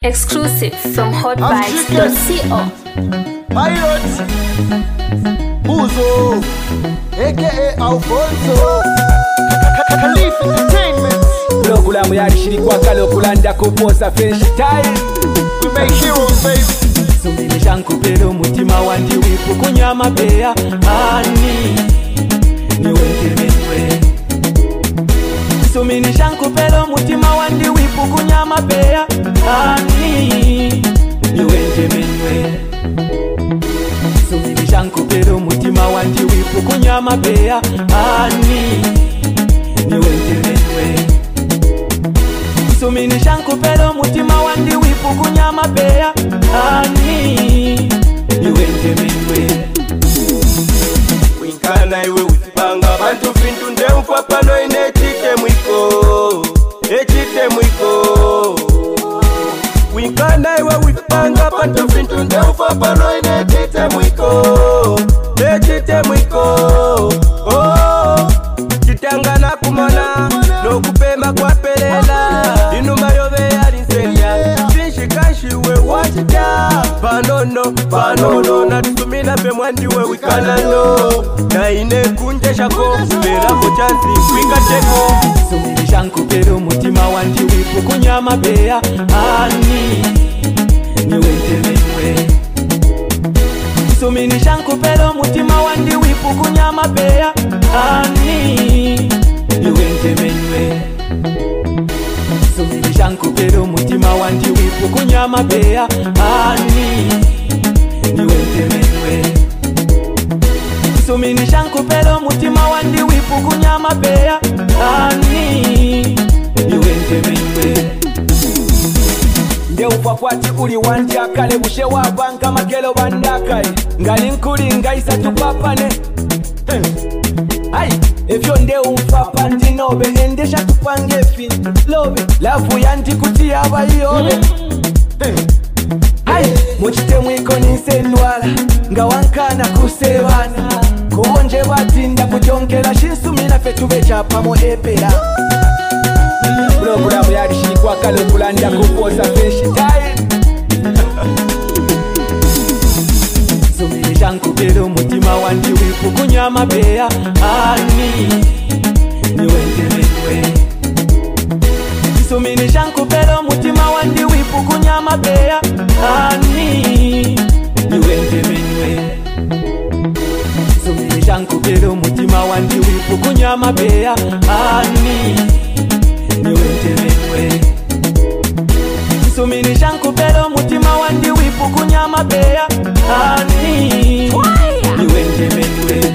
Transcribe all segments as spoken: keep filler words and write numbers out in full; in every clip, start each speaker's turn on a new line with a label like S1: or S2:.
S1: Exclusive from hot vibes dot co.
S2: Pilot Buzo aka Alfonso Khalif Entertainment.
S3: Programu yalishirikwa kalo kulanda kuposa fresh time.
S2: We make heroes, baby.
S3: Suminisha nkupele umutima wandi wipu kunyama beya ani niwentemenwe. Suminisha nkupele umutima wandi wipu kunyama beya ani niwentemenwe. Suminisha nkupele umutima wandi wipu kunyama beya ani niwentemenwe. Suminisha nkupele umutima wandi wipu kunyama beya ani niwentemenwe.
S2: Winkana iwe usipanga bantu fintu ndemfa pano inechite mwiko echite mwiko. Winkana iwe usipanga bantu fintu ndemfa pano inechite mwiko echite mwiko. Oh, chitangana kumona no kupema kwa pelela inuma yobe yalinsenya sinshikashiwe wachita panono panono natusumila pe mwandiwe wikanano na ine kunje shako merako chansi wikateko.
S3: Suminisha nkupele umutima wandi wipu kunyama beya ani niwentemenwe. Suminisha nkupele umutima wandi wipu kunyama beya ani niwentemenwe. Suminisha nkupele umutima wandi wipu kunyama beya ani niwentemenwe. Suminisha nkupele umutima wandi wipu kunyama beya ani niwentemenwe. Nde ufa kwati uli wandi akale bushe wabanga makelo bandakai ngali nkuli ngaisa tupapane. Hey. Ay, evyo nde umfa pandi nobe endesha tupange fin lobe lafu yanti kuti abayobe. Hey. Ay, muchite mwiko nisenwala nga wankana kusebana kuonje batinda kujongela shinsumina fetube chapamo epera. Programu yalishirikwa kalo kulanda kuposa fresh time. Suminisha nkupele umutima wandi wipu kunyama beya ani niwentemenwe. Suminisha nkupele umutima wandi wipu kunyama beya ani niwentemenwe. Suminisha nkupele umutima wandi wipu kunyama beya ani niwentemenwe. Suminisha nkupele umutima wandi wipu kunyama beya ani niwentemenwe.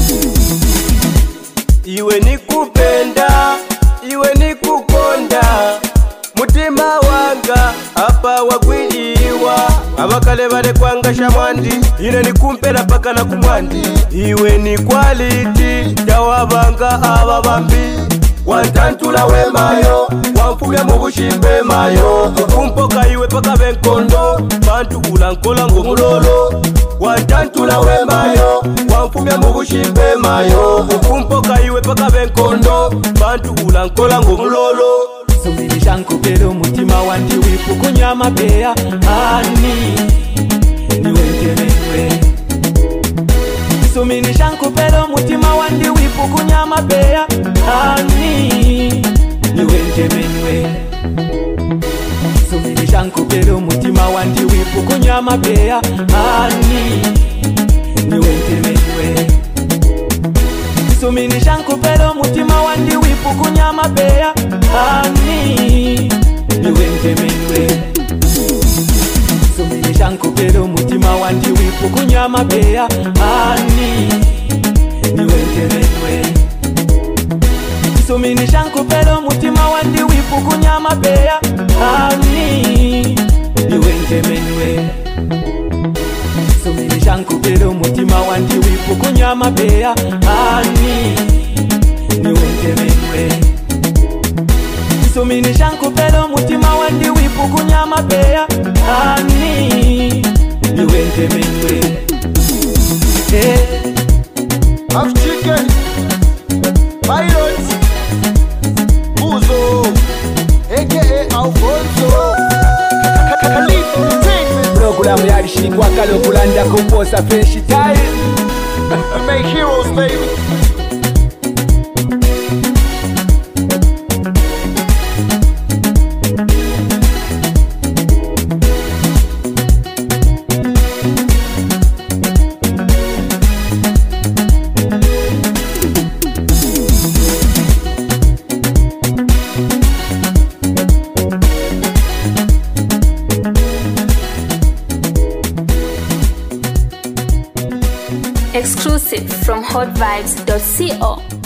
S2: Iwe nikupenda iwe nikukonda mutima wanga apa wagwiliwa abakale bale kwanga shamwandi ine nikumpera paka na kumwandi. Iwe ni quality jawabanga aba bambi wantantula wemayo wamfubya mu bushimbe mayo ukumpoka iwe paka benkondo bantu ulankola ngomulolo wantantula wemayo wamfubya mu bushimbe mayo ukumpoka iwe paka benkondo bantu ulankola ngomulolo.
S3: Suminisha nkupele umutima wandi wipu kunyama beya ani niwentemenwe. Suminisha nkupele umutima wandi wipu kunyama beya ani niwentemenwe. Suminisha nkupele umutima wandi wipu kunyama beya ani niwentemenwe. Suminisha nkupele umutima wandi wipu kunyama beya ani niwentemenwe. Suminisha nkupele umutima wandi wipu kunyama beya ani niwentemenwe. Suminisha nkupele umutima wandi wipu kunyama beya ani niwentemenwe. Suminisha nkupele umutima wandi wipu kunyama beya ani niwentemenwe. Suminisha nkupele umutima wandi wipu kunyama beya ani niwentemenwe. Hey.
S2: Half chicken Pilot Buzo aka Alfonso
S3: Salamu yali shirikwa kalo kulanda kuposa fresh time.
S2: We make heroes, baby.
S1: Exclusive from hot vibes dot co.